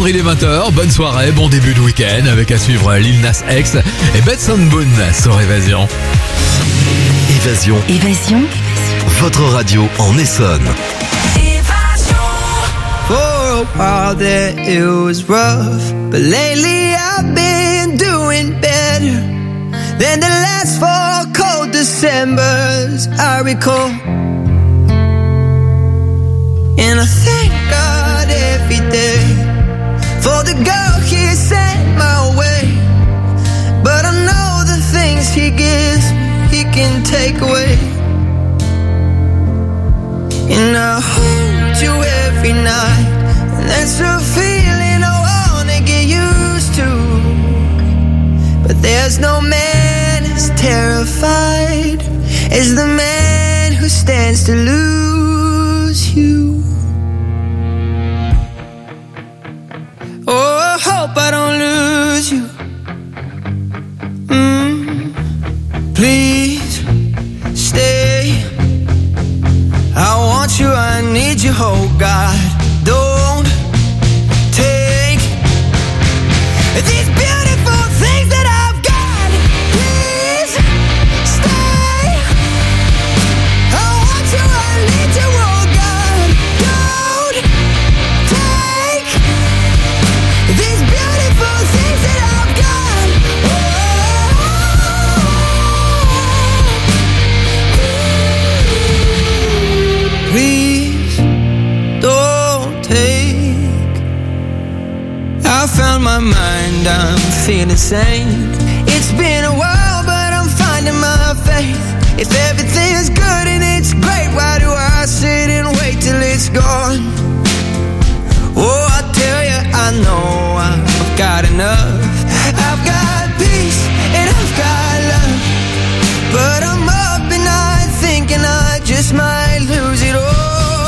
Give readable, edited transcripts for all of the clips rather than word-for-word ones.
Alexandre, il est 20h, bonne soirée, bon début de week-end avec à suivre Lil Nas X et Benson Boone sur Évasion. Évasion. Votre radio en Essonne. For a while there it was rough, but lately I've been doing better than the last 4 cold Decembers I recall. And I thank God every day for the girl He sent my way. But I know the things He gives He can take away. And I hold you every night, and that's a feeling I wanna get used to. But there's no man as terrified as the man who stands to lose you. Oh, I hope I don't lose you. Please stay. I want you, I need you, oh God. Don't take these beautiful things that I've got. Please stay. I want you, I need you, oh God. Don't take these beautiful things that I've got. Please don't take. I found my mind, I'm feeling sane. It's been a while, but I'm finding my faith. If everything's good and it's great, why do I sit and wait till it's gone? Oh, I tell you, I know I've got enough. I've got peace and I've got love, but I'm up at night thinking I just might lose it all.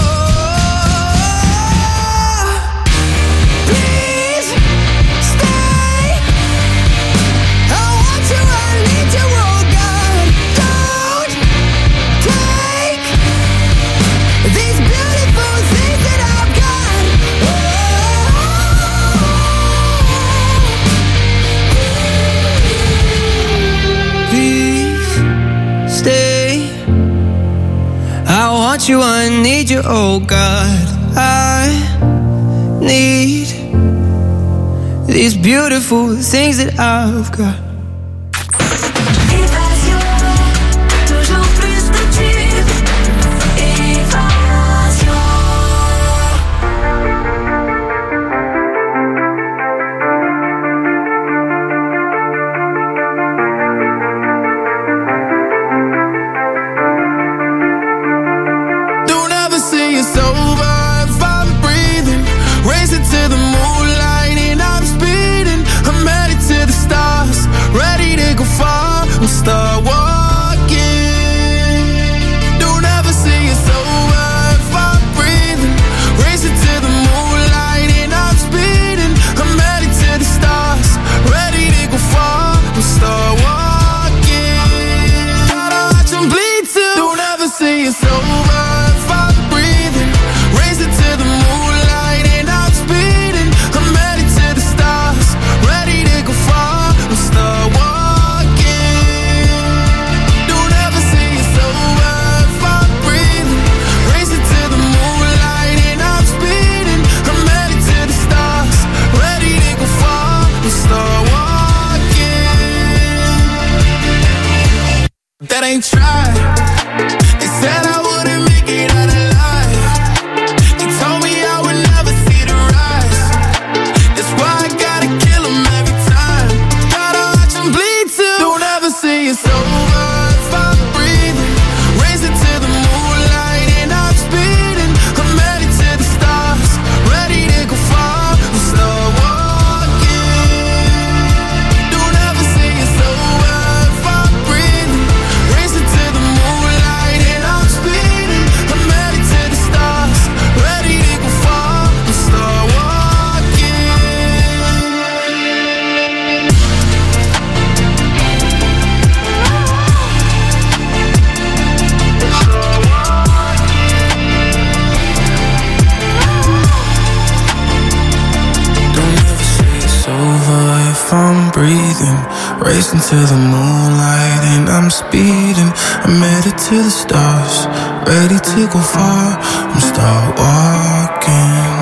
Please stay. I want you, I need you, oh God. Don't take these beautiful things that I've got. Please stay. I want you, I need you, oh God. I need these beautiful things that I've got. Évasion, toujours plus de tubes. Évasion. Don't ever say it's over if I'm breathing. Racing to the moonlight and I'm speeding. I'm headed to the stars, ready to go far. We'll start walking. Don't ever say it's over if I'm breathing. Racing to the moonlight and I'm speeding. I'm headed to the stars, ready to go far. We'll start walking. Gotta watch 'em bleed too. Don't ever say it's over if I'm breathing. Racing to the moonlight and I'm speeding. I'm headed to the stars, ready to go far. We'll start walking. Don't ever say it's over if I'm breathing. Racing to the moonlight and I'm speeding. I'm headed to the stars, ready to go far. We'll start walking. That ain't tried. They said I wouldn't make it out alive. They told me I would never see the rise. That's why I gotta kill 'em every time. Gotta watch 'em bleed too. Don't ever say it's over if I'm breathing. Racing to the moonlight and I'm speeding. I'm headed to the stars, ready to go far. We'll start walking. Don't ever say it's over if I'm breathing. Racing to the moonlight if I'm breathing. Racing to the moonlight and I'm speeding. I'm headed to the stars, ready to go far. I'm start walking.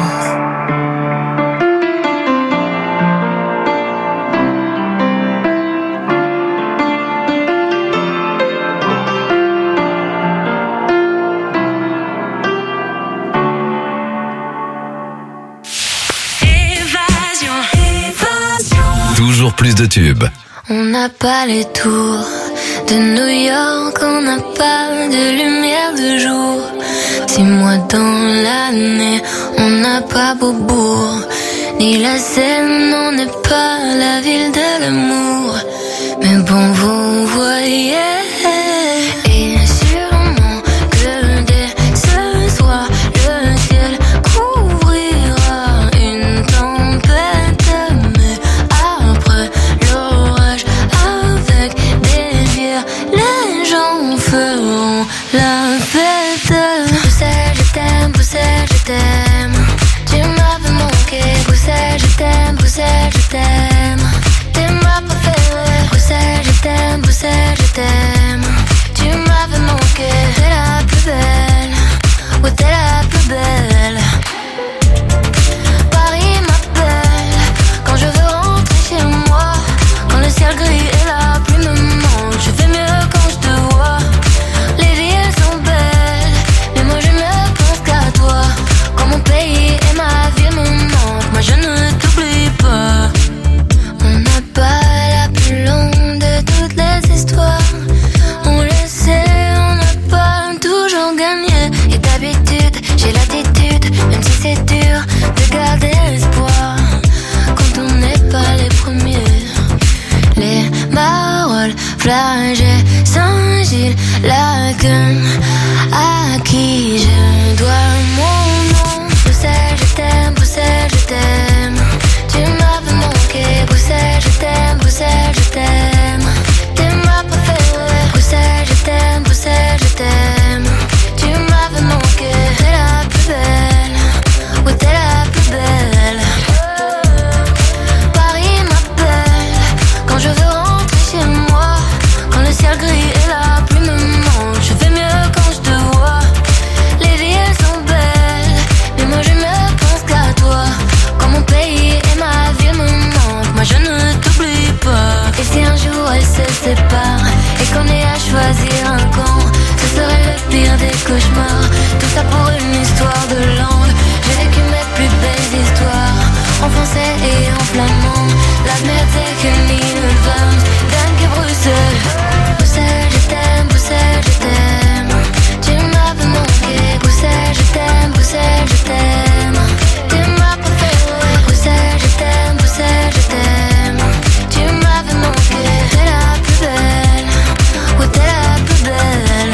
Toujours plus de tubes. On n'a pas les tours de New York, on n'a pas de lumière de jour. 6 mois dans l'année, on n'a pas Beaubourg, ni la Seine, on n'est pas la ville de l'amour. Mais bon, vous voyez, et sûrement que dès ce soir, le ciel couvrira une tempête. Mais après l'orage, avec des bières, les gens feront la fête. Bruxelles, je t'aime, Bruxelles, je t'aime. Tu m'avais manqué, Bruxelles, je t'aime, Bruxelles, je t'aime. T'es ma préférée, Bruxelles, je t'aime, Bruxelles, je t'aime. Tu m'avais manqué, t'es la plus belle, ouais t'es la plus belle. Paris m'appelle, quand je veux rentrer chez moi. Quand le ciel gris et la pluie me manquent, je fais mieux quand je te vois. Les villes sont belles, mais moi je ne pense qu'à toi. Quand mon pays et ma vie me manquent, moi je ne t'oublie pas. On n'a pas la plus longue de toutes les histoires. On le sait, on n'a pas toujours gagné. Et d'habitude, j'ai l'attitude, même si c'est dur, de garder l'espoir. Quand on n'est pas les premiers. Les paroles, flagey, Saint-Gilles, Laken, à qui je dois mon nom. Bruxelles, je t'aime, Bruxelles, je t'aime. Tu m'avais manqué, Bruxelles, je t'aime, Bruxelles, je t'aime. T'es ma préférée, Bruxelles, je t'aime, Bruxelles, je t'aime. Tu m'avais manqué, t'es la plus belle, ouais t'es la plus belle. Paris m'appelle, quand je veux rentrer chez moi. Quand le ciel gris et la pluie me manquent, je fais mieux quand je te vois. Les villes sont belles, mais moi je ne pense qu'à toi. Quand mon pays et ma vie me manquent, moi je ne t'oublie pas. Et si un jour elles se séparent et qu'on ait à choisir un camp, ce serait le pire des cauchemars. Tout ça pour une histoire de langue. J'ai vécu mes plus belles histoires en français et en flamand. La merde c'est qu'une île vente, dingue et Bruxelles. Bruxelles, je t'aime, Bruxelles, je t'aime. Tu m'avais manqué, Bruxelles, je t'aime, Bruxelles, je t'aime. T'es ma préférée, Bruxelles, je t'aime, Bruxelles, je t'aime. Tu m'avais manqué, t'es la plus belle, ouais t'es la plus belle.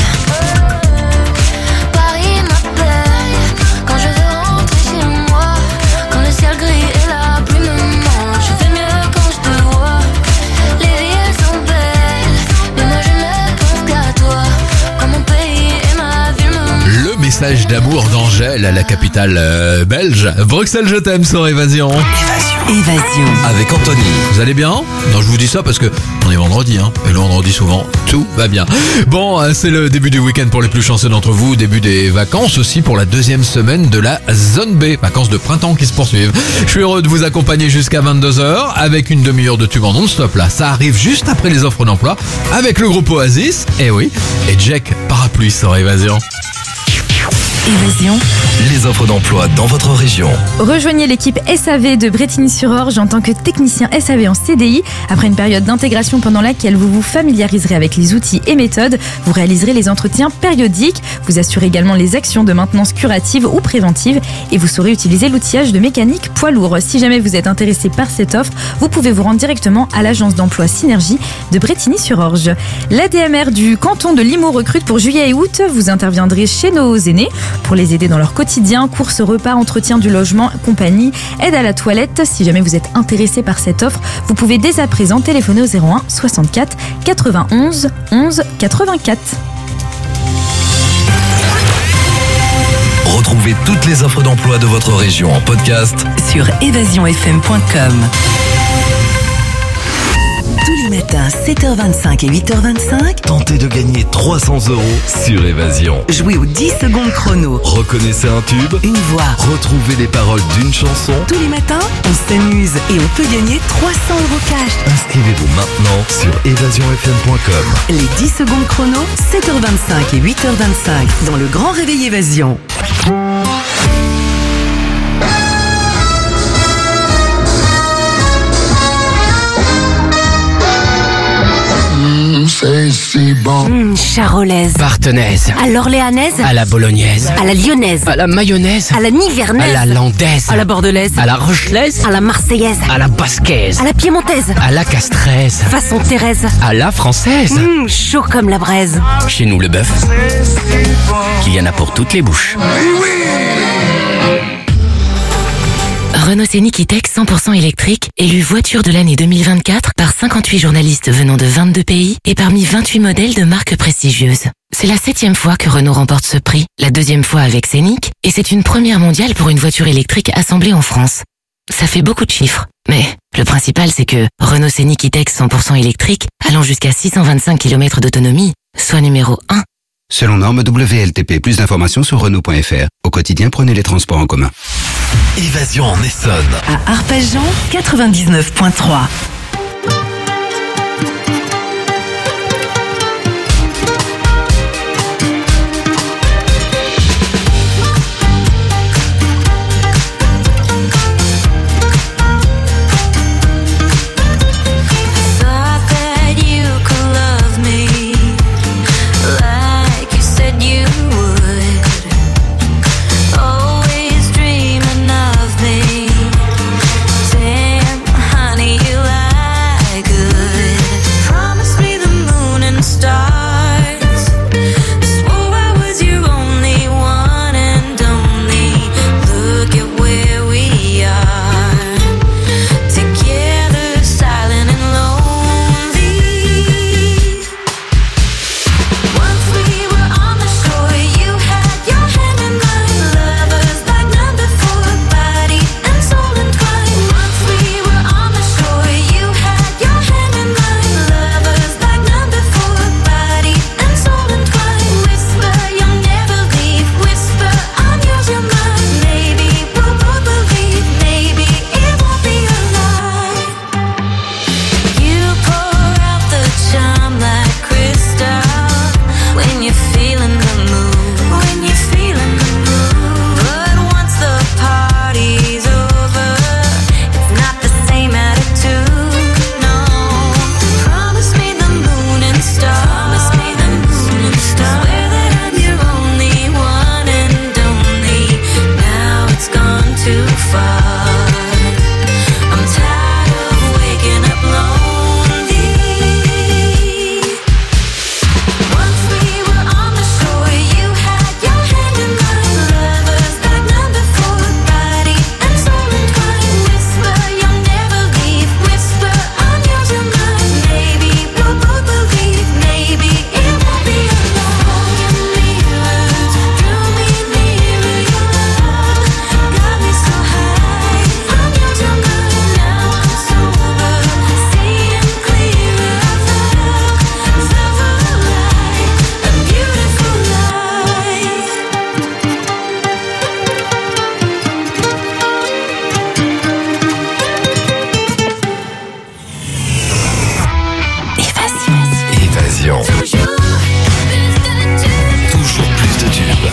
Paris m'appelle, quand je veux rentrer chez moi. Quand le ciel gris et la pluie me manquent, je fais mieux quand je te vois. Les villes sont belles, mais moi je ne pense qu'à toi. Quand mon pays et ma ville me manquent. Le message d'amour d'Angèle à la capitale belge. Bruxelles, je t'aime sur Évasion. Évasion. Avec Anthony. Vous allez bien? Non, je vous dis ça parce que on est vendredi, hein. Et le vendredi, souvent, tout va bien. Bon, c'est le début du week-end pour les plus chanceux d'entre vous. Début des vacances aussi pour la deuxième semaine de la Zone B. Vacances de printemps qui se poursuivent. Je suis heureux de vous accompagner jusqu'à 22h avec une demi-heure de tube en non-stop là. Ça arrive juste après les offres d'emploi avec le groupe Oasis. Eh oui. Et Jack Parapluie sur Évasion. Évasion. Les offres d'emploi dans votre région. Rejoignez l'équipe SAV de Brétigny-sur-Orge en tant que technicien SAV en CDI. Après une période d'intégration pendant laquelle vous vous familiariserez avec les outils et méthodes, vous réaliserez les entretiens périodiques. Vous assurez également les actions de maintenance curative ou préventive et vous saurez utiliser l'outillage de mécanique poids lourd. Si jamais vous êtes intéressé par cette offre, vous pouvez vous rendre directement à l'agence d'emploi Synergie de Brétigny-sur-Orge. L'ADMR du canton de Limoux recrute pour juillet et août. Vous interviendrez chez nos aînés pour les aider dans leur quotidien, courses, repas, entretien du logement, compagnie, aide à la toilette. Si jamais vous êtes intéressé par cette offre, vous pouvez dès à présent téléphoner au 01 64 91 11 84. Retrouvez toutes les offres d'emploi de votre région en podcast sur évasionfm.com. Tous les matins, 7h25 et 8h25, Tentez de gagner 300 € sur Évasion. jouez aux 10 secondes chrono. Reconnaissez un tube, Une voix. retrouvez les paroles d'une chanson. Tous les matins, on s'amuse et on peut gagner 300 € cash. Inscrivez-vous maintenant sur évasionfm.com. Les 10 secondes chrono, 7h25 et 8h25 dans le Grand Réveil Évasion. Charolaise, Partenaise, à l'orléanaise, à la bolognaise, à la lyonnaise, à la mayonnaise, à la à nivernaise, la landaise, à la bordelaise, à la rochelaise, à la marseillaise, à la basquaise, à la piémontaise, à la castraise, façon Thérèse, à la française. chaud comme la braise. Chez nous, le bœuf, qu'il y en a pour toutes les bouches. Renault Scénic E-Tech 100% électrique, élu voiture de l'année 2024 par 58 journalistes venant de 22 pays et parmi 28 modèles de marques prestigieuses. C'est la 7e fois que Renault remporte ce prix, la 2e fois avec Scénic, et c'est une première mondiale pour une voiture électrique assemblée en France. Ça fait beaucoup de chiffres, mais le principal c'est que Renault Scénic E-Tech 100% électrique, allant jusqu'à 625 km d'autonomie, soit numéro 1. Selon norme WLTP, plus d'informations sur Renault.fr. Au quotidien, prenez les transports en commun. Évasion en Essonne. À Arpajon, 99.3. Toujours plus de tubes.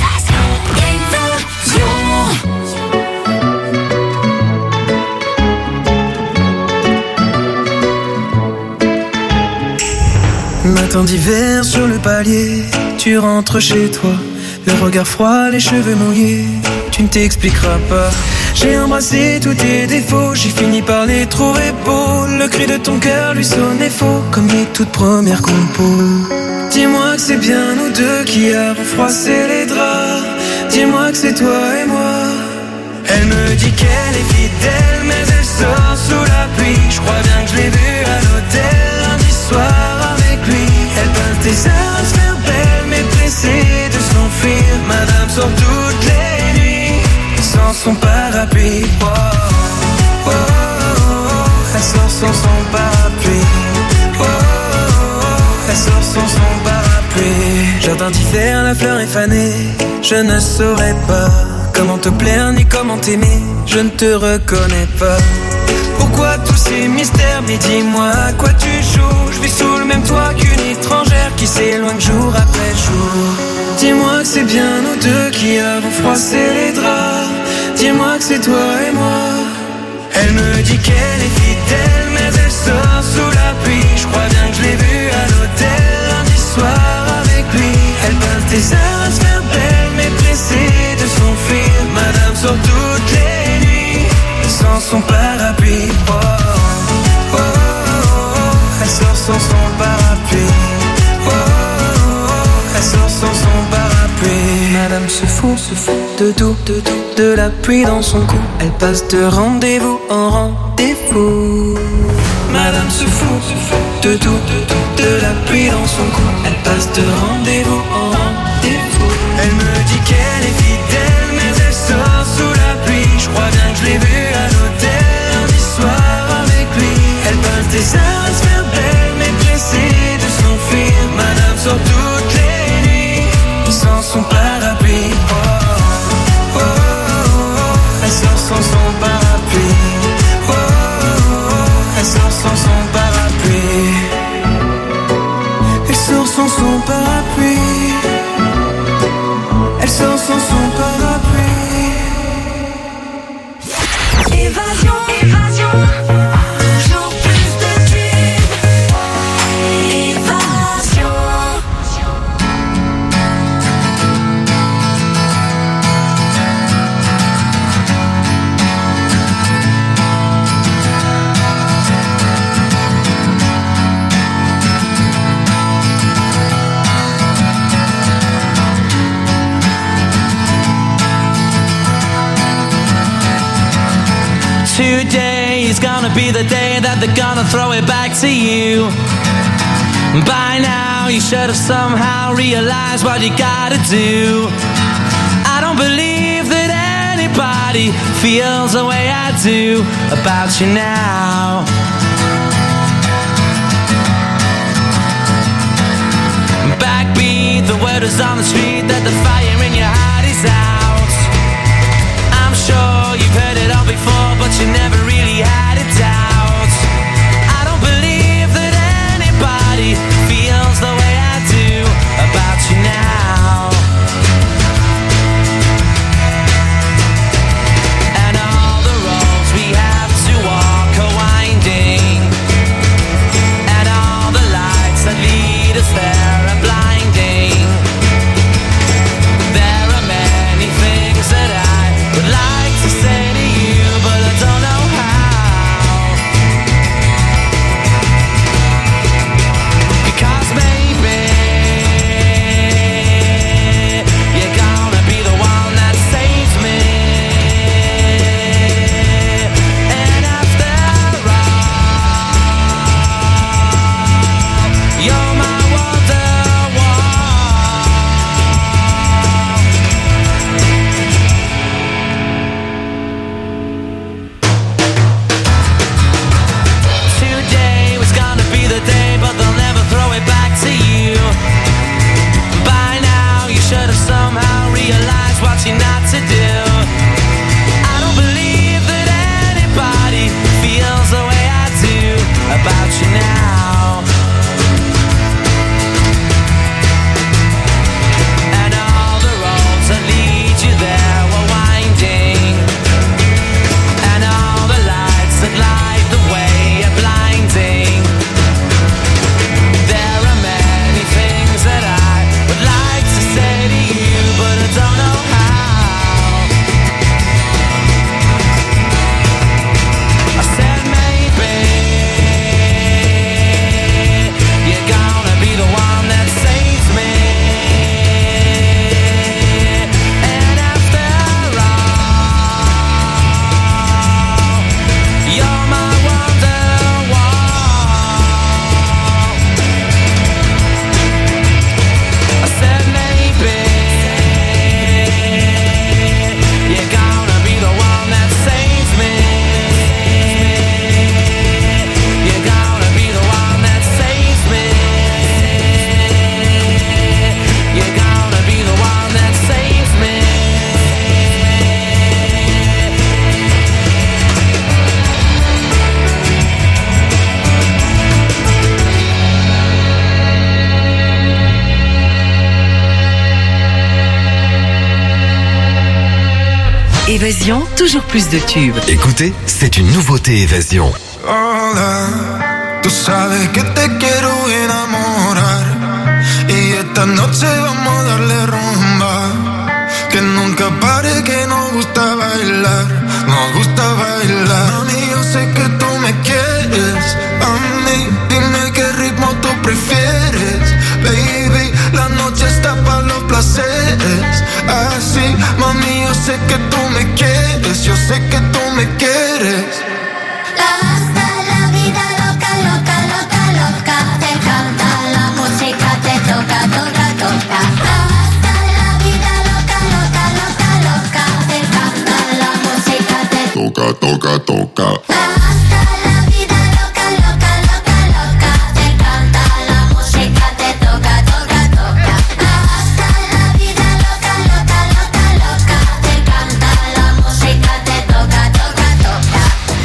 Matin d'hiver sur le palier, tu rentres chez toi, le regard froid, les cheveux mouillés, tu ne t'expliqueras pas. J'ai embrassé tous tes défauts, j'ai fini par les trouver beaux. Le cri de ton cœur lui sonnait faux, comme les toutes premières compos. Dis-moi que c'est bien nous deux qui avons froissé les draps. Dis-moi que c'est toi et moi. Elle me dit qu'elle est fidèle, mais elle sort sous la pluie. Je crois bien que je l'ai vue à l'hôtel lundi soir avec lui. Elle peint tes heures à se faire belle, mais pressée de s'enfuir. Madame sort toutes les nuits sans son parapluie. Oh, oh, oh, oh. Elle sort sans son parapluie. jardin d'hiver, la fleur est fanée. Je ne saurais pas comment te plaire ni comment t'aimer. Je ne te reconnais pas. Pourquoi tous ces mystères? Mais dis-moi à quoi tu joues. Je vis sous le même toit qu'une étrangère qui s'éloigne jour après jour. Dis-moi que c'est bien nous deux qui avons froissé les draps. Dis-moi que c'est toi et moi. Elle me dit qu'elle est fidèle, mais elle sort sous la pluie. Je crois bien que je l'ai vue à l'hôtel lundi soir avec lui. Elle passe des heures à se faire belle, mais pressée de s'enfuir. Madame sort toutes les nuits sans son parapluie. Oh, oh, oh, oh. Elle sort sans son parapluie. Oh, oh, oh. Elle sort sans son parapluie. Madame se fout de tout, de la pluie dans son cou. Elle passe de rendez-vous en rendez-vous. Madame se fout de tout, de la pluie dans son cou. Elle passe de rendez-vous en rendez-vous. Elle me dit qu'elle est fidèle, mais elle sort sous la pluie. Je crois bien que je l'ai vue à l'hôtel lundi soir avec lui. Elle passe des heures à se faire belle, mais pressée de s'enfuir. Madame sort toutes les nuits sans son parapluie. Oh, oh, oh, oh. Elle sort sans son parapluie. Oh, oh, oh. Elle sort sans son parapluie. Elle sort sans son parapluie. Elle sort sans son parapluie. Évasion, évasion. Toujours plus de tubes. Évasion. Today is gonna be the day that they're gonna throw it back to you. By now you should have somehow realized what you gotta do. I don't believe that anybody feels the way I do about you now. Backbeat, the word is on the street that the fire in your heart is out. I'm sure you've heard it all before, but you never really had a doubt. I don't believe that anybody feels the way I do about you now. And all the roads we have to walk are winding, and all the lights that lead us there are blinding. Évasion, toujours plus de tubes. Écoutez, c'est une nouveauté Évasion. Hola, tú sabes que te quiero enamorar y esta noche vamos a darle rumba, que nunca pare, que nos gusta bailar, nos gusta bailar. Mami, yo sé que tú me quieres, a mí, dime qué ritmo tú prefieres, baby, la noche está para los placeres, así, mami, yo sé que tú me quieres, yo sé que tú me quieres. Hasta la vida loca, loca, loca, loca. Te canta la música, te toca, toca, toca. Hasta la vida loca, loca, loca, loca. Te canta la música, te toca, toca, toca. Hasta la vida loca, loca, loca, loca. Te canta la música, te toca, toca, toca. Hasta la vida loca, loca, loca, loca. Te canta la música, te toca, toca, toca.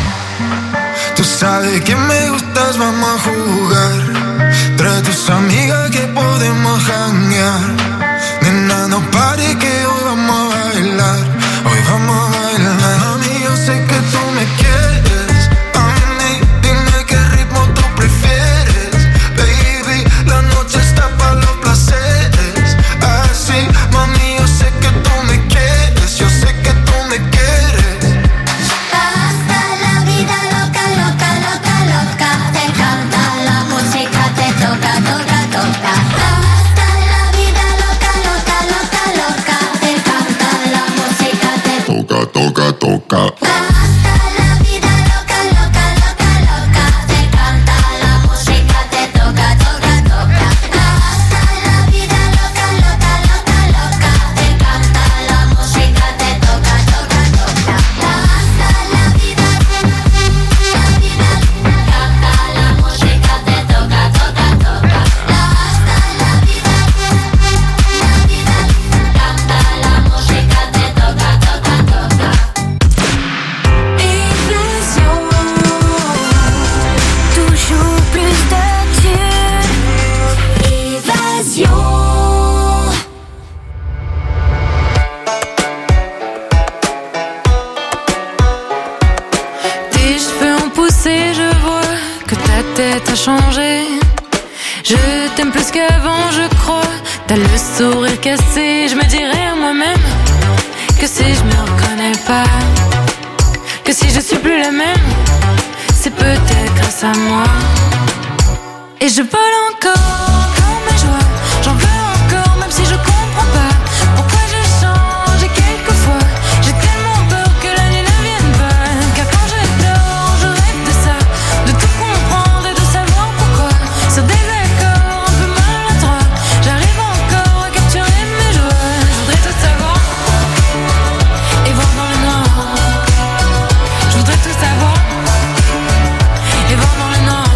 Tú sabes que me gustas, vamos a jugar. Trae tus amigas que podemos janguear. Nena, no pare que hoy vamos a bailar. Hoy vamos a bailar. Mami, yo sé que tú me quieres. A mí, dime qué ritmo tú prefieres. Baby, la noche está para los placeres. Así, mami, yo sé que tú me quieres. Yo sé que tú me quieres. Hasta la vida loca, loca, loca, loca. Te canta la música, te toca, toca, toca. Hasta la vida loca, loca, loca, loca. Te canta la música, te toca, toca, toca. Hasta la vida loca, loca, loca, loca. Te canta la música, te toca, toca, toca. Hasta la vida loca, loca, loca, loca. Te canta la música, te toca, toca, toca. Hasta la vida, canta la música, te toca, toca, toca. Hasta la vida, canta la música, te toca, toca, toca. Évasion, toujours plus de tubes. Évasion. Tes cheveux ont poussé, je vois que ta tête a changé. Je t'aime plus qu'avant, je crois. T'as le sourire cassé, je me dirais à moi-même que si je me reconnais pas, que si je suis plus la même, c'est peut-être grâce à moi. Et je vole encore ma joie, j'en veux encore, même si je comprends pas pourquoi je change. Et quelquefois, j'ai tellement peur que la nuit ne vienne pas, car quand je dors, je rêve de ça, de tout comprendre et de savoir pourquoi. Sur des accords un peu maladroits, j'arrive encore à capturer mes joies. Je voudrais tout savoir et voir dans le noir. Je voudrais tout savoir et voir dans le noir.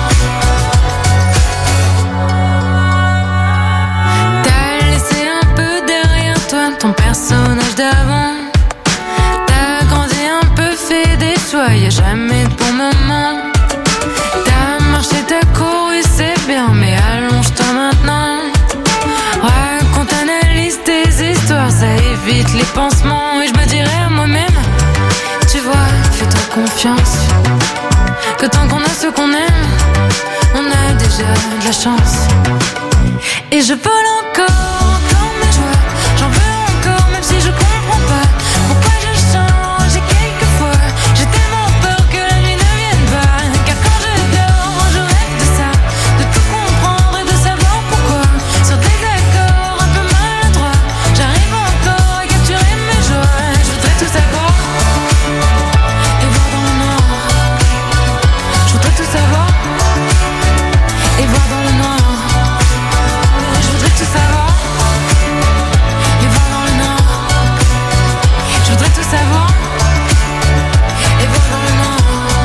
T'as laissé un peu derrière toi ton personnage d'avant. T'as grandi un peu, fait des choix, y'a jamais de bon moment. T'as marché, t'as couru, c'est bien, mais allonge-toi maintenant. Raconte, analyse tes histoires, ça évite les pansements. Et je me dirais à moi-même, tu vois, fais-toi confiance, que tant qu'on a ce qu'on aime, on a déjà de la chance. Et je vole encore ma joie, j'en veux encore, même si je comprends pas pourquoi je change. Et quelquefois, j'ai tellement peur que la nuit ne vienne pas, car quand je dors, je rêve de ça, de tout comprendre et de savoir pourquoi. Sur des accords un peu maladroits, j'arrive encore à capturer mes joies. Je voudrais tout savoir et voir dans le noir. Je voudrais tout savoir et voir dans le noir. Je voudrais tout savoir et voir dans le noir. Je voudrais tout savoir et voir dans le noir.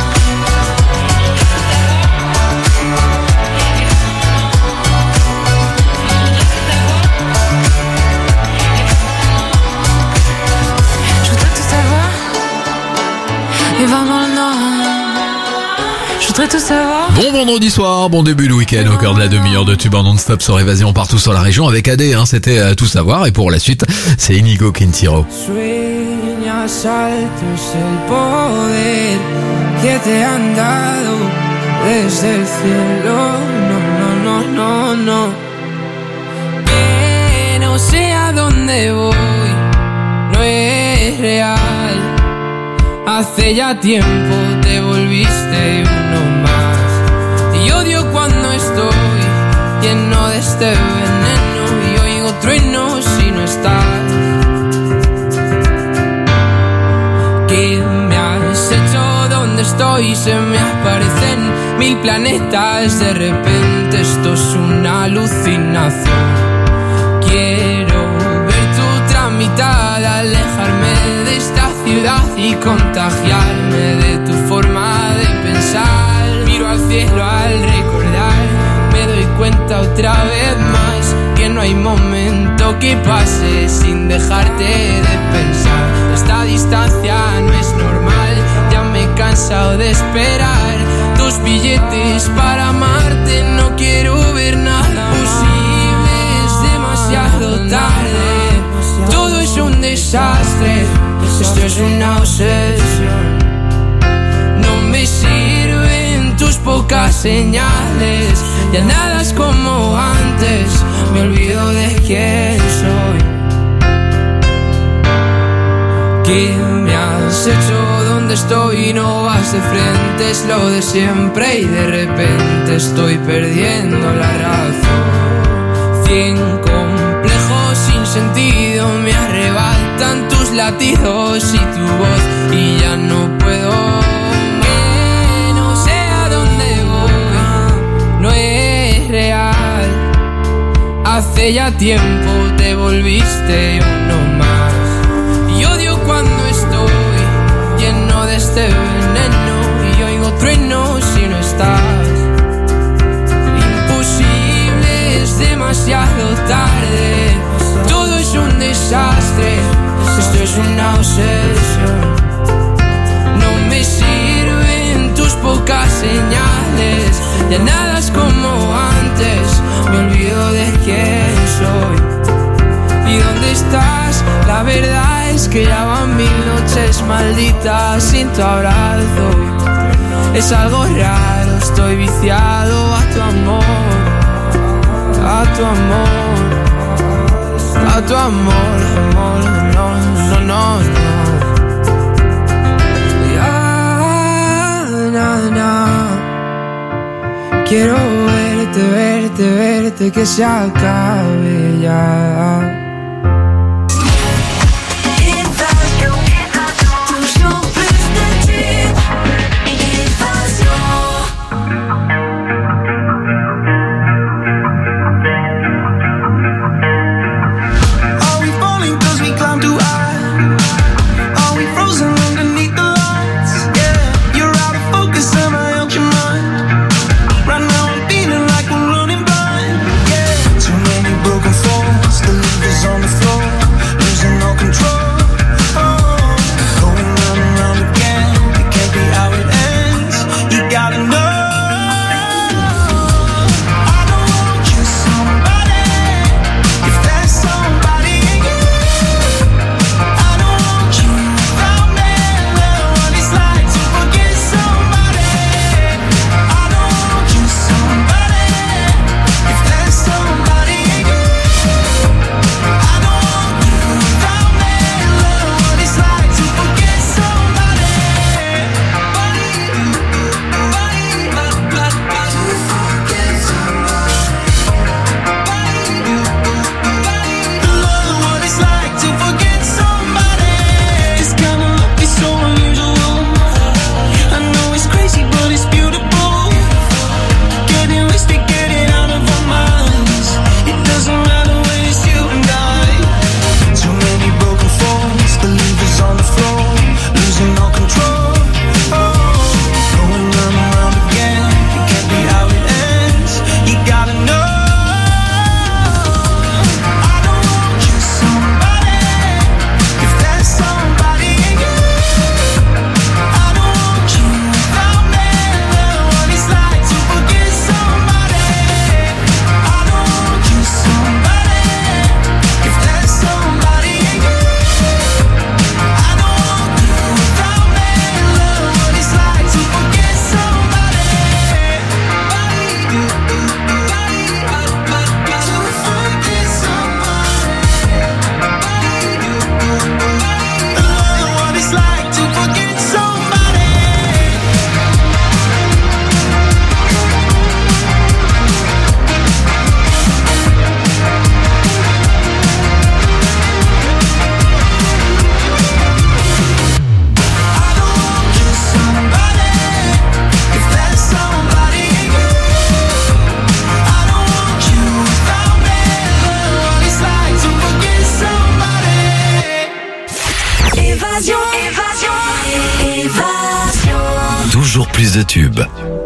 Je voudrais tout savoir et voir dans le noir. Je voudrais tout savoir. Bon vendredi soir, bon début de week-end au cœur de la demi-heure de tube en non-stop sur Évasion partout sur la région avec AD, hein, c'était Tout savoir et pour la suite c'est Inigo Quintero. Sueña más alto es el poder que te han dado desde el cielo. No. Que no sé a dónde voy, no es real. Hace ya tiempo te volviste uno más. Y odio cuando estoy lleno de este veneno y oigo truenos si no estás. ¿Qué me has hecho? ¿Dónde estoy? Se me aparecen 1000 planetas. De repente esto es una alucinación. Quiero ver tu tramitada, alejarme de esta ciudad y contagiarme de tu forma de pensar. Miro al cielo al recordar, me doy cuenta otra vez más que no hay momento que pase sin dejarte de pensar. Esta distancia no es normal, ya me he cansado de esperar tus billetes para amarte. No quiero ver nada posible, es demasiado tarde. Todo es un desastre, esto es una obsesión. No me sirven tus pocas señales, ya nada es como antes, me olvido de quién soy. ¿Qué me has hecho? ¿Dónde estoy? No vas de frente, es lo de siempre y de repente estoy perdiendo la razón. 100 complejos sin sentido me arrebatan tus latidos y tu voz y ya no puedo. Que no sé a dónde voy, no es real. Hace ya tiempo te volviste uno más. Y odio cuando estoy lleno de este veneno y oigo truenos si no estás. Imposible, es demasiado tarde. Todo es un desastre, esto es una obsesión. No me sirven tus pocas señales, ya nada es como antes, me olvido de quién soy. ¿Y dónde estás? La verdad es que ya van 1000 noches malditas sin tu abrazo. Es algo raro, estoy viciado a tu amor, a tu amor, a tu amor, amor, no. Quiero verte, que se acabe ya. Too many broken phones, plus de tubes.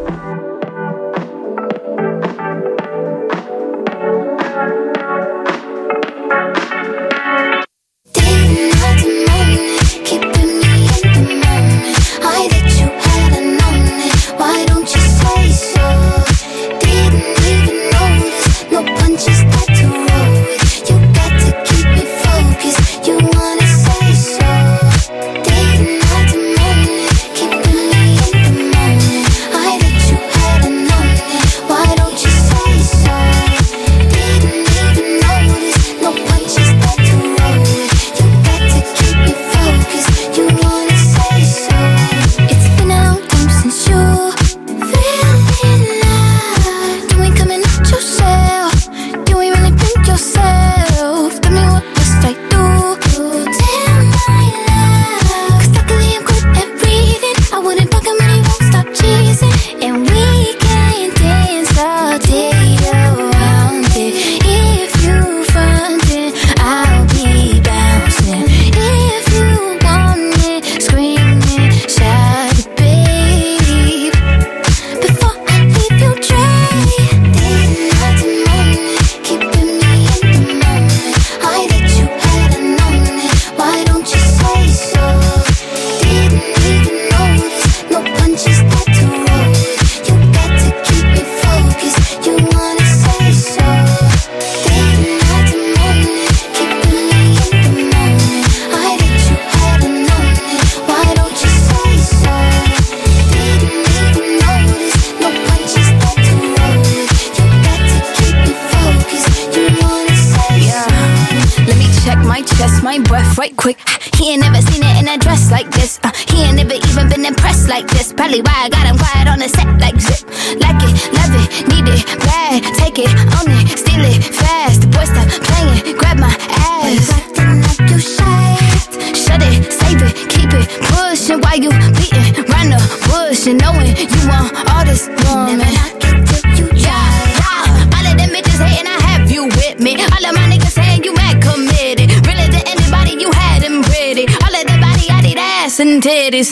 And titties.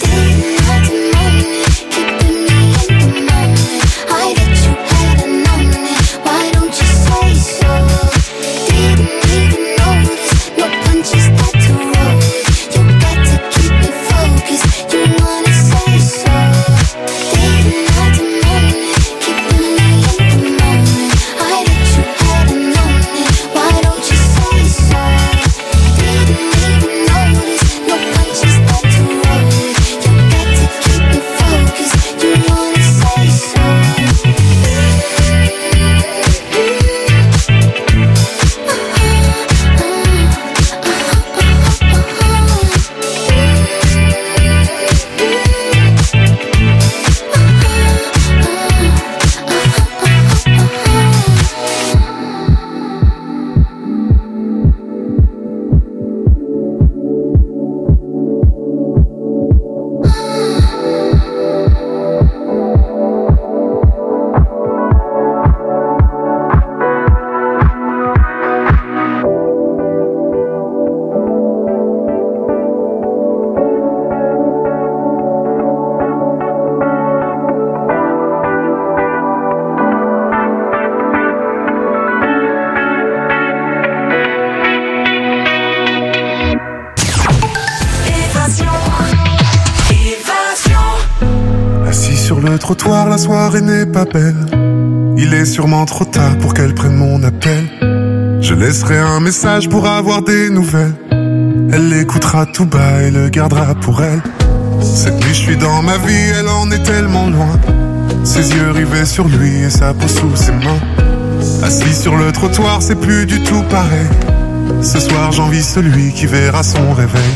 Trottoir, la soirée n'est pas belle. Il est sûrement trop tard pour qu'elle prenne mon appel. Je laisserai un message pour avoir des nouvelles. Elle l'écoutera tout bas et le gardera pour elle. Cette nuit je suis dans ma vie, elle en est tellement loin. Ses yeux rivés sur lui et sa peau sous ses mains. Assis sur le trottoir, c'est plus du tout pareil. Ce soir j'envie celui qui verra son réveil.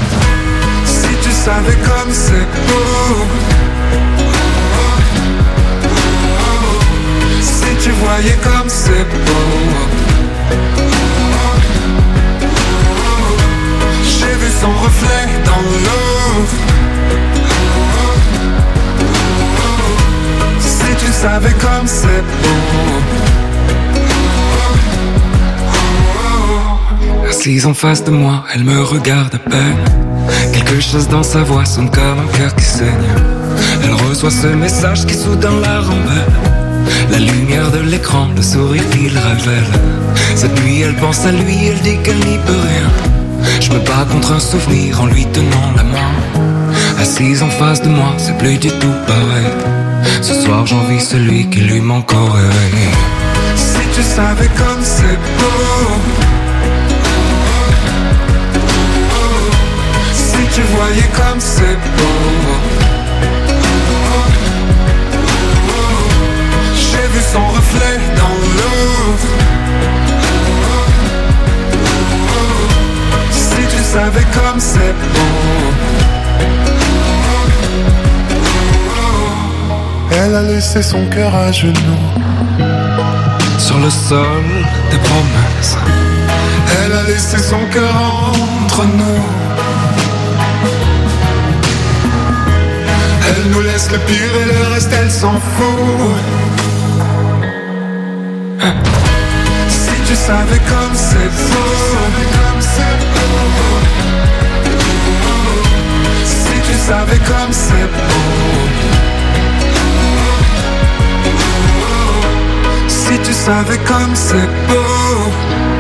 Si tu savais comme c'est beau, tu voyais comme c'est beau. J'ai vu son reflet dans l'eau. Si tu savais comme c'est beau. Assise en face de moi, elle me regarde à peine. Quelque chose dans sa voix sonne comme un cœur qui saigne. Elle reçoit ce message qui soudain la rembelle. La lumière de l'écran, le sourire qu'il révèle. Cette nuit elle pense à lui, elle dit qu'elle n'y peut rien. Je me bats contre un souvenir en lui tenant la main. Assise en face de moi, c'est plus du tout pareil. Ce soir j'envie celui qui lui manque au réveil. Si tu savais comme c'est beau, si tu voyais comme c'est beau. J'ai vu son reflet dans l'eau. Si tu savais comme c'est beau. Elle a laissé son cœur à genoux sur le sol des promesses. Elle a laissé son cœur entre nous. Elle nous laisse le pire et le reste elle s'en fout. Si tu savais comme c'est beau. Si tu savais comme c'est beau. Si tu savais comme c'est beau.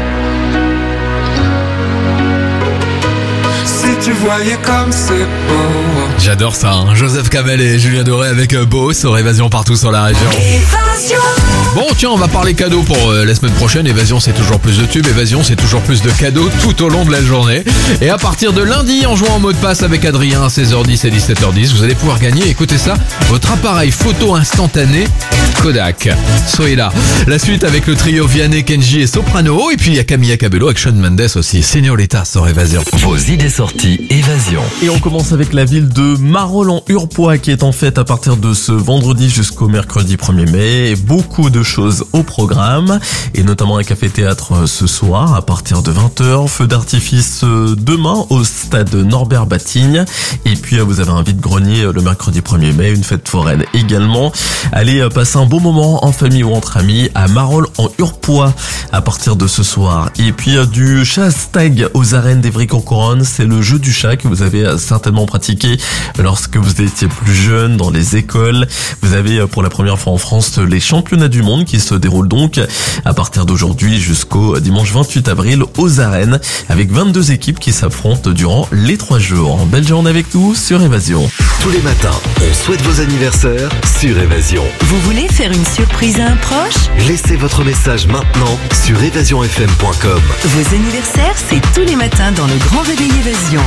Si tu voyais comme c'est beau. J'adore ça, hein. Joseph Kamel et Julien Doré avec Beau sur Évasion partout sur la région. Bon tiens, on va parler cadeaux pour la semaine prochaine. Évasion c'est toujours plus de tubes, Évasion c'est toujours plus de cadeaux tout au long de la journée. Et à partir de lundi, en jouant en mot de passe avec Adrien à 16h10 et 17h10, vous allez pouvoir gagner, écoutez ça, votre appareil photo instantané Kodak. Soyez là. La suite avec le trio Vianney, Kenji et Soprano. Et puis il y a Camilla Cabello avec Shawn Mendes aussi. Señorita sur Évasion. Vos idées sorties Évasion. Et on commence avec la ville de Marolles en Hurepoix qui est en fête à partir de ce vendredi jusqu'au mercredi 1er mai. Beaucoup de choses au programme et notamment un café-théâtre ce soir à partir de 20h. Feu d'artifice demain au stade Norbert Batigne. Et puis vous avez un vide-grenier le mercredi 1er mai, une fête foraine également. Allez passer un bon moment en famille ou entre amis à Marolles en Hurepoix à partir de ce soir. Et puis du chasse-tag aux arènes d'Evry-Courcouronnes, c'est le jeu du chat que vous avez certainement pratiqué lorsque vous étiez plus jeune dans les écoles. Vous avez pour la première fois en France les championnats du monde qui se déroulent donc à partir d'aujourd'hui jusqu'au dimanche 28 avril aux arènes avec 22 équipes qui s'affrontent durant les 3 jours. Belle journée avec nous sur Évasion. Tous les matins, on souhaite vos anniversaires sur Évasion. Vous voulez faire une surprise à un proche? Laissez votre message maintenant sur évasionfm.com. Vos anniversaires, c'est tous les matins dans le Grand Réveil Évasion.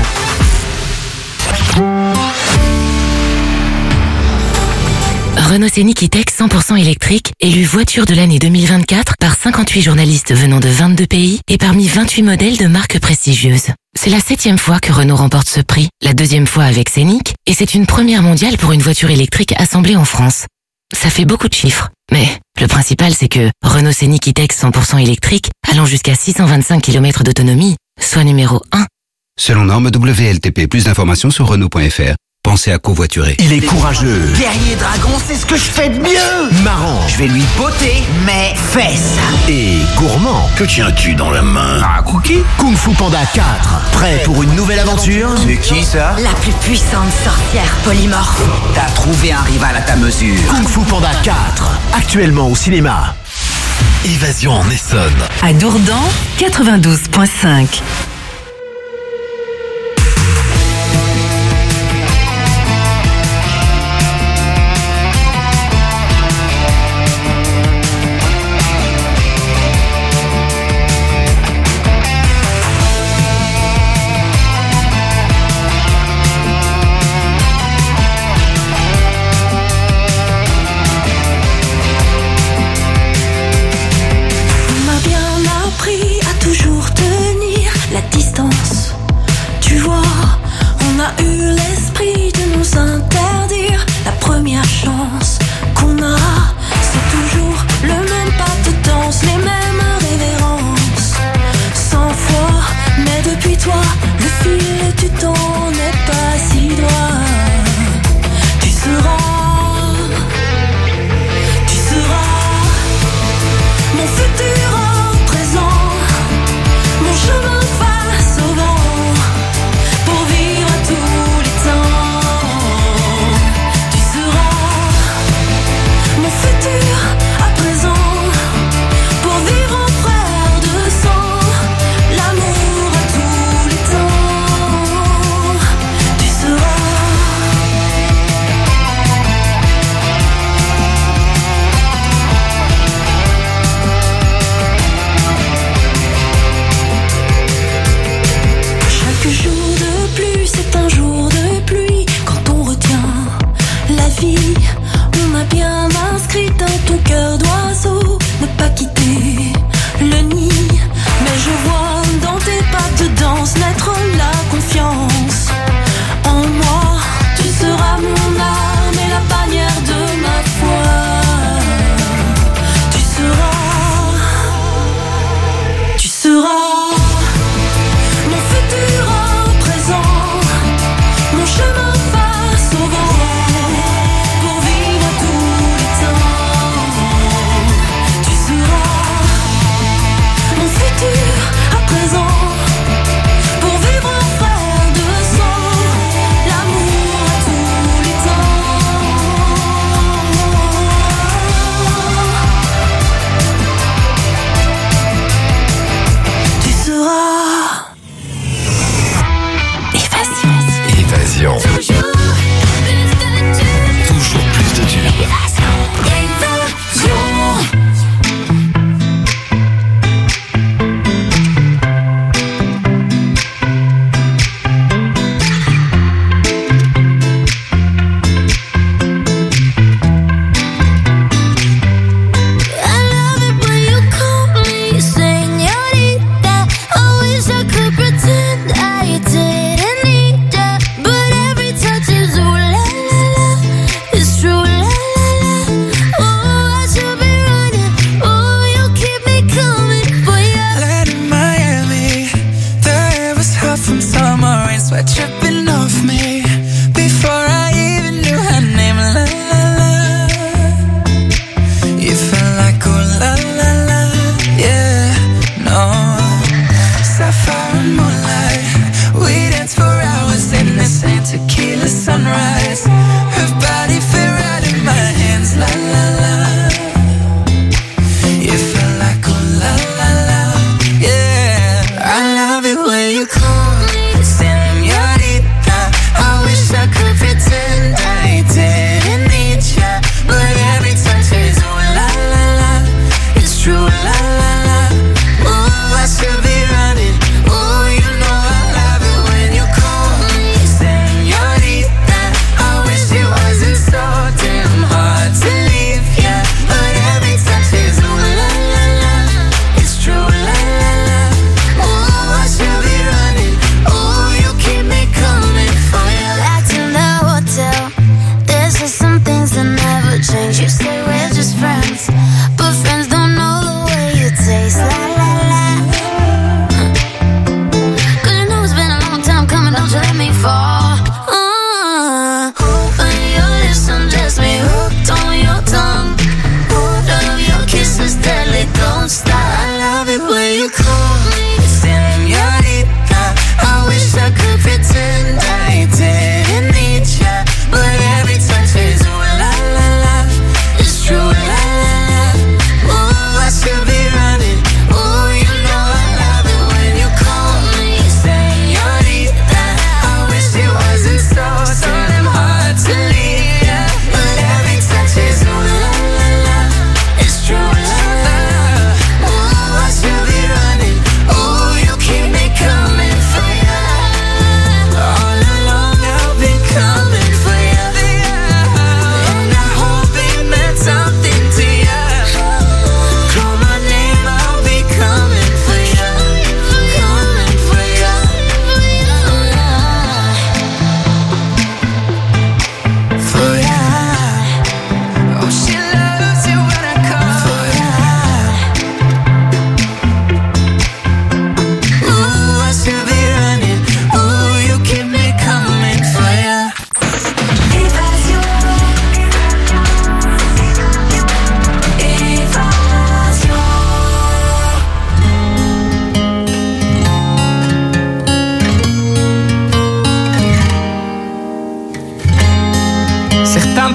Renault Scénic E-Tech 100% électrique, élu voiture de l'année 2024 par 58 journalistes venant de 22 pays et parmi 28 modèles de marques prestigieuses. C'est la 7e fois que Renault remporte ce prix, la 2e fois avec Scénic, et c'est une première mondiale pour une voiture électrique assemblée en France. Ça fait beaucoup de chiffres, mais le principal c'est que Renault Scénic E-Tech 100% électrique, allant jusqu'à 625 km d'autonomie, soit numéro 1. Selon norme WLTP, plus d'informations sur Renault.fr. Pensez à covoiturer. Il est courageux. Guerrier dragon, c'est ce que je fais de mieux. Marrant. Je vais lui botter mes fesses. Et gourmand. Que tiens-tu dans la main? Un cookie. Kung Fu Panda 4. Prêt pour une nouvelle aventure? C'est qui ça? La plus puissante sorcière polymorphe. T'as trouvé un rival à ta mesure. Kung Fu Panda 4. Actuellement au cinéma. Évasion en Essonne. À Dourdan, 92.5. La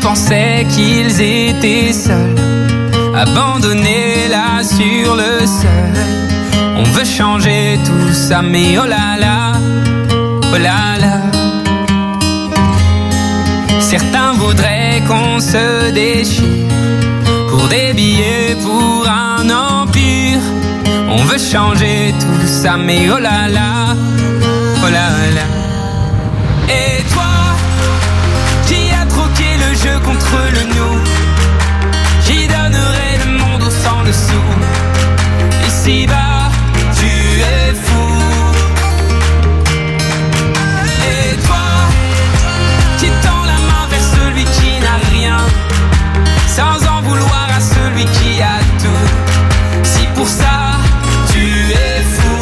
pensaient qu'ils étaient seuls, abandonnés là sur le sol. On veut changer tout ça, mais oh là là, oh là là. Certains voudraient qu'on se déchire pour des billets, pour un empire. On veut changer tout ça, mais oh là là, oh là là. Et toi, qui a troqué le jeu contre le nous, qui donnerait le monde au sang dessous. Ici-bas, tu es fou. Et toi, qui tend la main vers celui qui n'a rien, sans en vouloir à celui qui a tout. Si pour ça, tu es fou,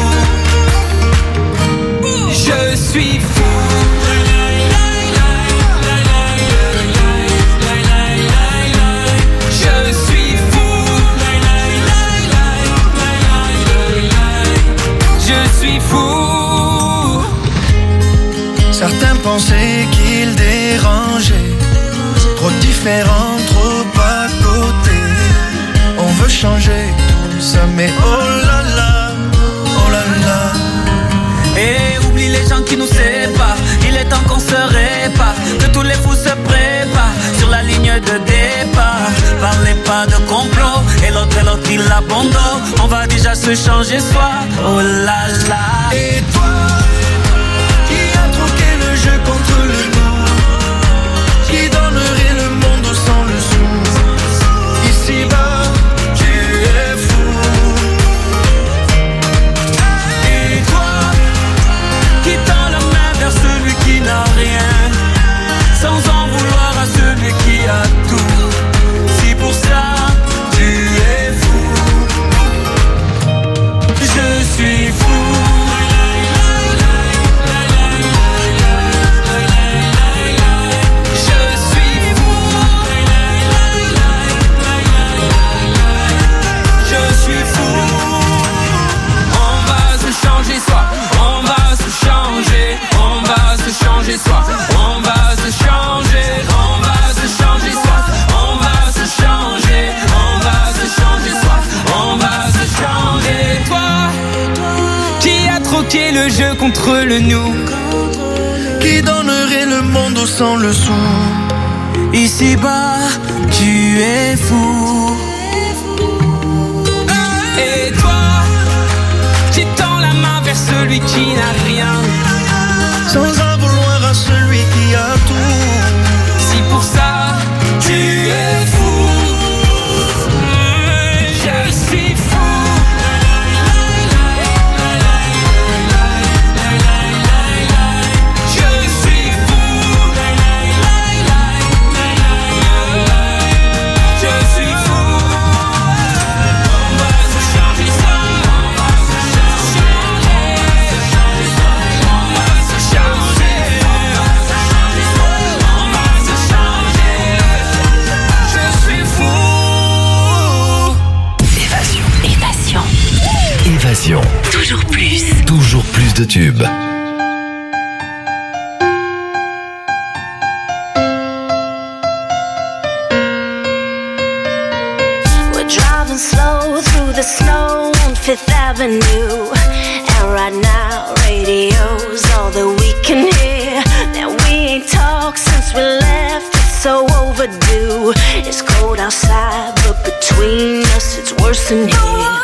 je suis fou. Certains pensaient qu'ils dérangeaient, trop différents, trop à côté. On veut changer tout ça, mais oh là là, oh là là. Et oublie les gens qui nous séparent, il est temps qu'on se répare, que tous les fous se préparent sur la ligne de départ. Parlez pas de complot, et l'autre il abandonne. On va déjà se changer soi, oh là là. Et toi, contre le nous, qui donnerait le monde sans le sou. Ici-bas, tu es fou. Et toi, qui tend la main vers celui qui n'a rien, sans en vouloir à celui qui a tout. Si pour ça, tu es fou, je suis fou. Soi. On va se changer, on va se changer soi. On va se changer, on va se changer soi. On va se changer. Toi, qui a troqué le jeu contre le nous, qui donnerait le monde sans le sou. Ici-bas, tu es fou. Et toi, qui tend la main vers celui qui n'a rien, sans en vouloir à celui qui a tout. Si pour ça, tu es fou, je suis fou. Je suis fou. Je suis fou. On va se changer ça. On va se changer. On va se changer. On va se changer. Je suis fou. Évasion. Évasion. Toujours plus. Toujours plus de tubes. We're driving slow through the snow on Fifth Avenue, and right now radio's all that we can hear. Now we ain't talked since we left, it's so overdue. It's cold outside, but between us it's worse than here.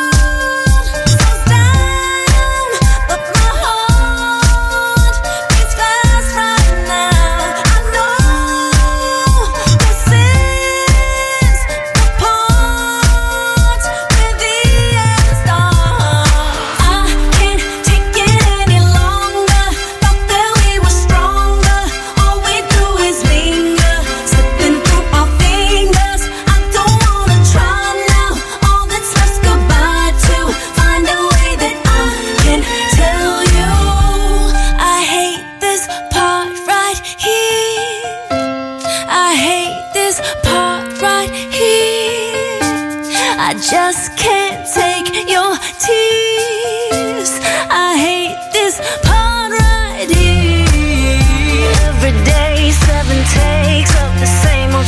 I just can't take your tears. I hate this part right here. Every day, 7 takes of the same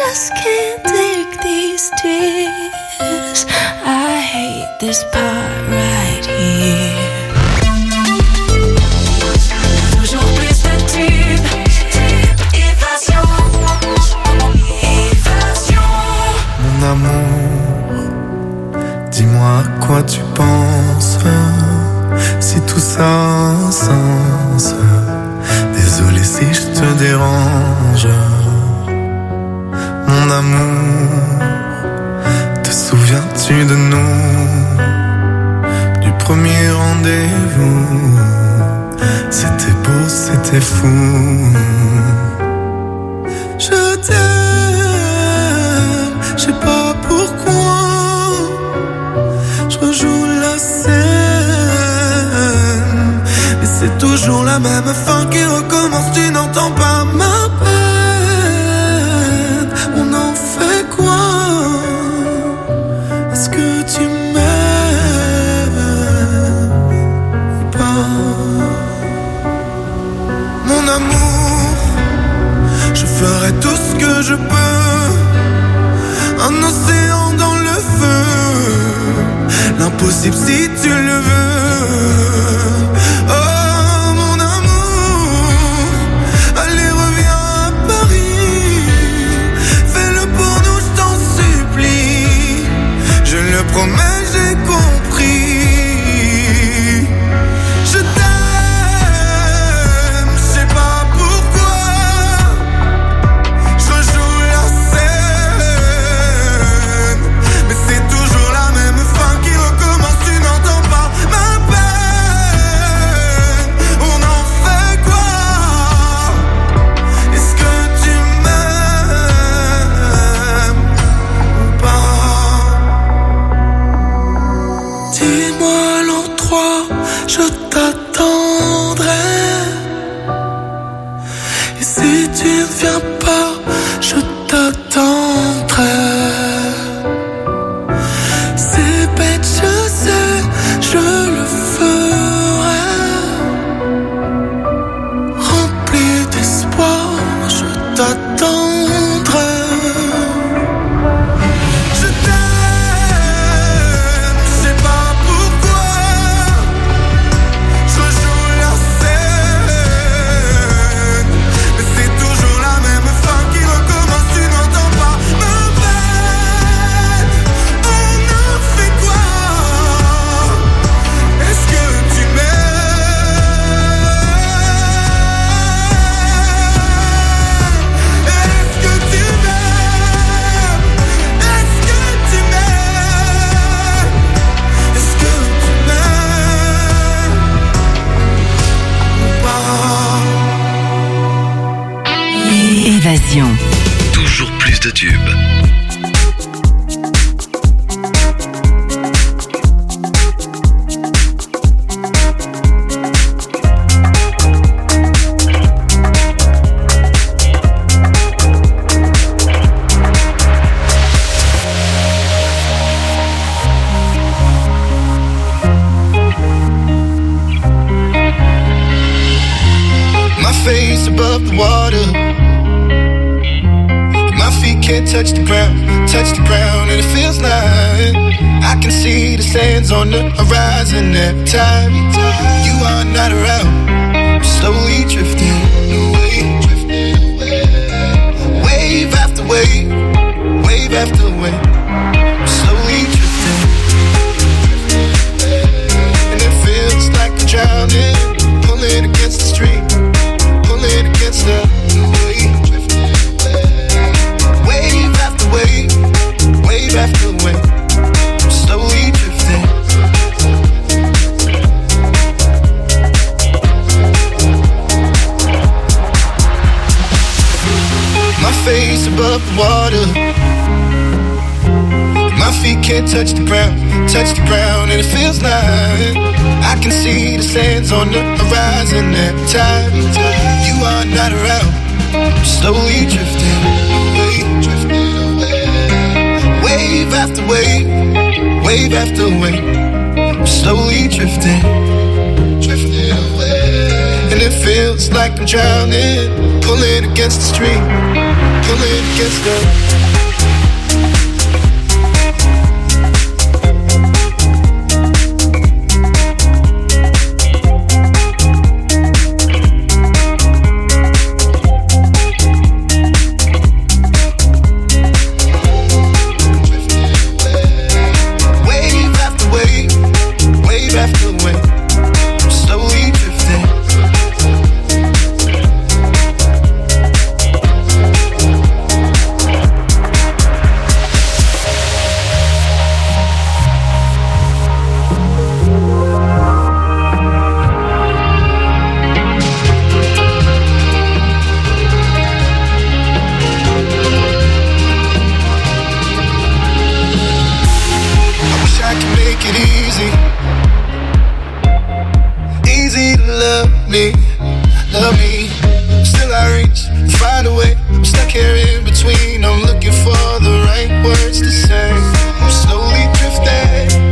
just can't take these tears. I hate this part right here. Toujours plus de tubes. Évasion. Évasion. Mon amour, dis-moi à quoi tu penses. Si tout ça a un sens. Désolé si je te dérange. Mon amour, te souviens-tu de nous? Du premier rendez-vous. C'était beau, c'était fou. Je t'aime, je sais pas pourquoi. Je rejoue la scène, mais c'est toujours la même fin qui recommence. Tu n'entends pas ma peine. On en fait quoi? Est-ce que tu m'aimes ou pas? Mon amour, je ferai tout ce que je peux. Un océan dans le feu. L'impossible si tu le veux. Oh mon amour, allez reviens à Paris. Fais-le pour nous, je t'en supplie. Je le promets, j'ai compris. Je t'aime, je sais pas pourquoi. Je rejoue la scène, mais c'est toujours la même fin qui recommence. Tu n'entends pas ma peine. On en fait quoi? Est-ce que tu m'aimes ou pas? Dis-moi l'endroit, je t'attendrai. Et si tu ne viens pas, je t'attendrai. C'est bête, je sais, je le ferai. Rempli d'espoir, je t'attendrai. Je t'aime, je sais pas pourquoi. Je rejoue la scène, mais c'est toujours la même fin qui recommence. Tu n'entends pas ma peine. On en fait quoi? Est-ce que tu m'aimes? Est-ce que tu m'aimes? Est-ce que tu m'aimes? Est-ce que tu m'aimes ou pas? Évasion. Toujours plus de tubes. My face above the water. My feet can't touch the ground, and it feels like I can see the sands on the horizon every time you are not around. I'm slowly drifting away, wave after wave, wave after wave. I'm slowly drifting, and it feels like I'm drowning, pulling against the stream, pulling against the wave. Wave after wave, wave after wave. I'm slowly drifting. My face above the water. My feet can't touch the ground, and it feels like I can see the sands on the horizon every time you are not around. I'm slowly drifting away, wave after wave, wave after wave. I'm slowly drifting away, and it feels like I'm drowning, pulling against the stream, pulling against her. Love me, still I reach, find a way. I'm stuck here in between. I'm looking for the right words to say. I'm slowly drifting.